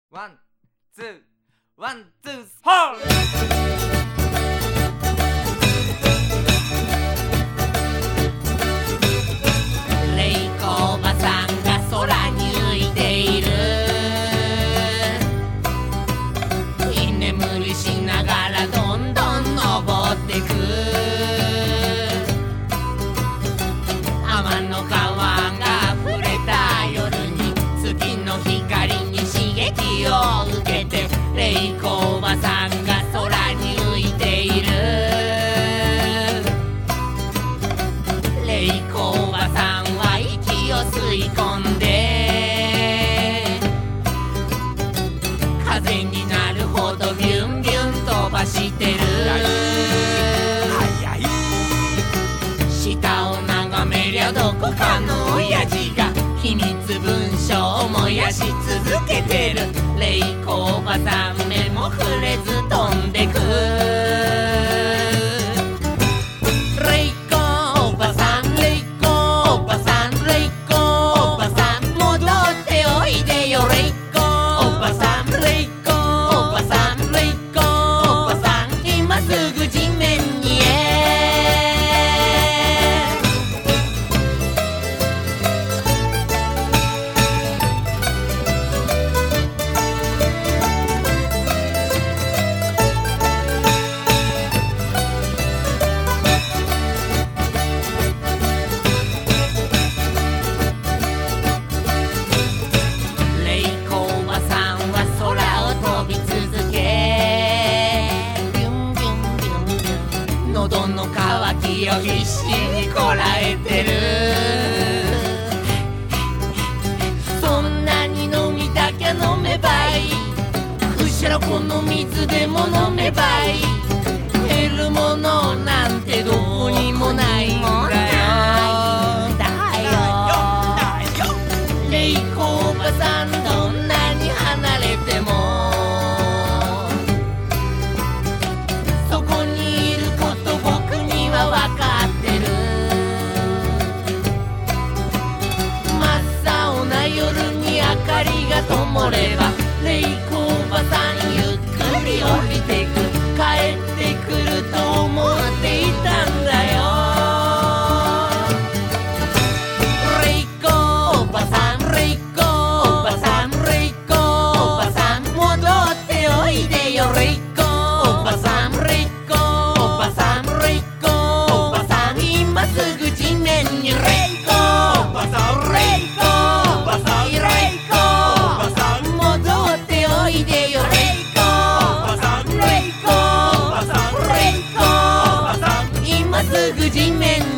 ワン、ツー、ワン、ツー、フォー。 レイコおばさんが空に浮いている。居眠りしながらどんどん登ってく。天の川が溢れた夜に月の光に刺激を受けて、レイコおばさんが空に浮いている。レイコおばさんは息を吸い込んで、風になるほどビュンビュン飛ばしてる。下を眺めりゃどこかの親父が秘密文書を燃やし続けてる。レイコおばさん目も触れず飛んでく。レイコおばさん、レイコおばさん、レイコおばさん、戻っておいでよ。レイコおばさん、レイコおばさん、レイコおばさん、今すぐ地面に喉の渇きを必死にこらえてる。そんなに飲みたきゃ飲めばいい。くしゃらこの水でも飲めばいい。減るものなんてどこにもないんだよ。レイコおばさんどんなに離れてもそこにいること僕には分かってる。真っ青な夜に明かりが灯ればレイコおばさんゆっくり降りてく。帰ってくると思っていたんだよ。レイコおばさん、レイコおばさん、レイコおばさん、戻っておいでよ。レイコおばさん、レイコおばさん、レイコおばさん、今すぐ地面に。レイコおばさん、レイコおばさん、レイコおばさん、戻っておいでよ。レイコおばさん、レイコおばさん、レイコおばさん、今すぐ地面に。